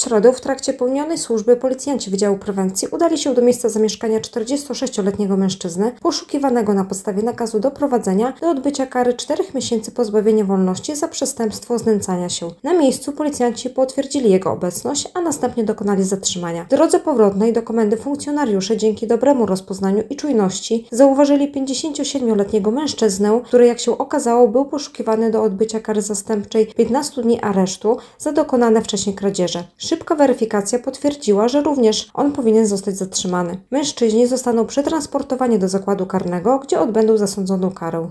środę w trakcie pełnionej służby policjanci Wydziału Prewencji udali się do miejsca zamieszkania 46-letniego mężczyzny poszukiwanego na podstawie nakazu doprowadzenia do odbycia kary 4 miesięcy pozbawienia wolności za przestępstwo znęcania się. Na miejscu policjanci potwierdzili jego obecność, a następnie dokonali zatrzymania. W drodze powrotnej do komendy funkcjonariusze dzięki dobremu rozpoznaniu i czujności zauważyli 57-letniego mężczyznę, który jak się okazało był poszukiwany do odbycia kary zastępczej 15 dni aresztu za dokonane wcześniej kradzieże. Szybka weryfikacja potwierdziła, że również on powinien zostać zatrzymany. Mężczyźni zostaną przetransportowani do zakładu karnego, gdzie odbędą zasądzoną karę.